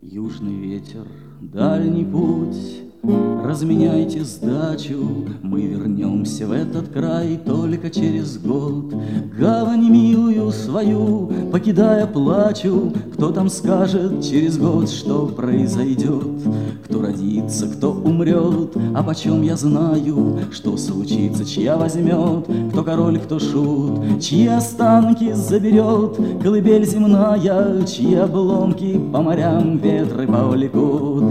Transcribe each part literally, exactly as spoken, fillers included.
Южный ветер, дальний путь, разменяйте сдачу, мы вернемся в этот край только через год. Гавань милую свою, покидая, плачу. Кто там скажет через год, что произойдет? Кто родится, кто умрет, а почем я знаю, что случится, чья возьмет? Кто король, кто шут, чьи останки заберет колыбель земная, чьи обломки по морям ветры повлекут.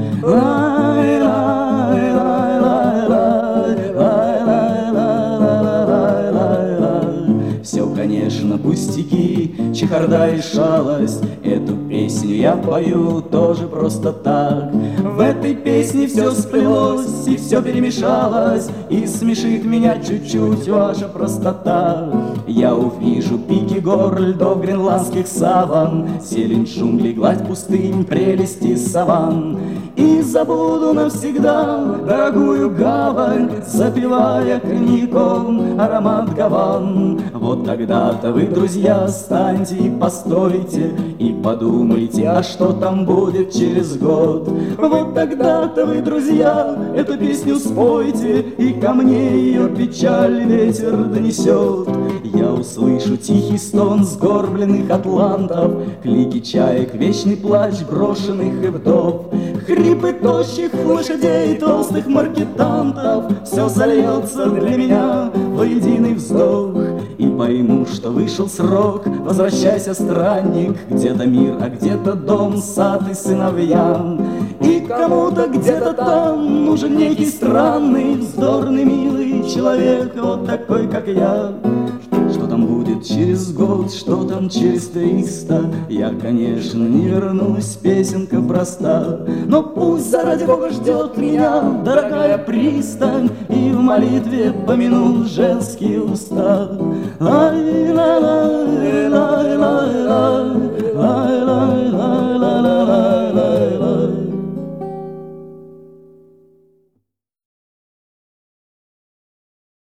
Все, конечно, пустяки, чехарда и шалость. Эту песню я пою тоже просто так. В этой песне все сплелось и все перемешалось, и смешит меня чуть-чуть ваша простота. Я увижу пики гор, льдов гренландских саван, зелень джунглей, гладь пустынь, прелести саван. И забуду навсегда дорогую гавань, запивая коньяком аромат гаван. Вот тогда-то вы, друзья, встаньте и постойте, и подумайте, а что там будет через год. Вот тогда-то вы, друзья, эту песню спойте, и ко мне ее печаль ветер донесет. Я услышу тихий стон сгорбленных атлантов, клики чаек, вечный плач брошенных и вдов, хрипы тощих лошадей, толстых маркетантов. Все сольется для меня в единый вздох, и пойму, что вышел срок. Возвращайся, странник, где-то мир, а где-то дом, сад и сыновья. И кому-то где-то там нужен некий странный, вздорный, милый человек, вот такой, как я. Что там будет через год, что там через триста, я, конечно, не вернусь, песенка проста. Но пусть заради Бога ждет меня дорогая пристань, и в молитве помянут женские уста. Ай,